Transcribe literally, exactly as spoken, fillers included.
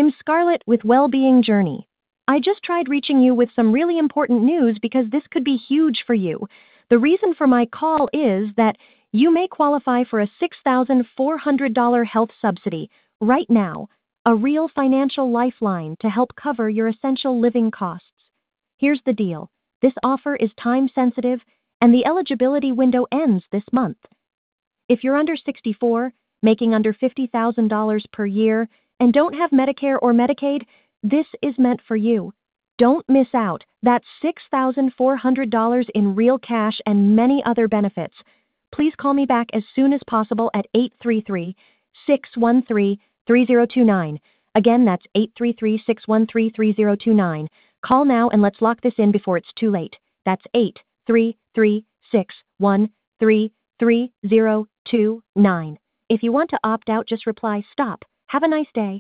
I'm Scarlett with Wellbeing Journey. I just tried reaching you with some really important news because this could be huge for you. The reason for my call is that you may qualify for a six thousand four hundred dollars health subsidy right now, a real financial lifeline to help cover your essential living costs. Here's the deal. This offer is time sensitive and the eligibility window ends this month. If you're under sixty-four, making under fifty thousand dollars per year, and don't have Medicare or Medicaid, this is meant for you. Don't miss out. That's six thousand four hundred dollars in real cash and many other benefits. Please call me back as soon as possible at eight three three, six one three, three zero two nine. Again, that's eight three three, six one three, three zero two nine. Call now and let's lock this in before it's too late. That's eight three three, six one three, three zero two nine. If you want to opt out, just reply STOP. Have a nice day.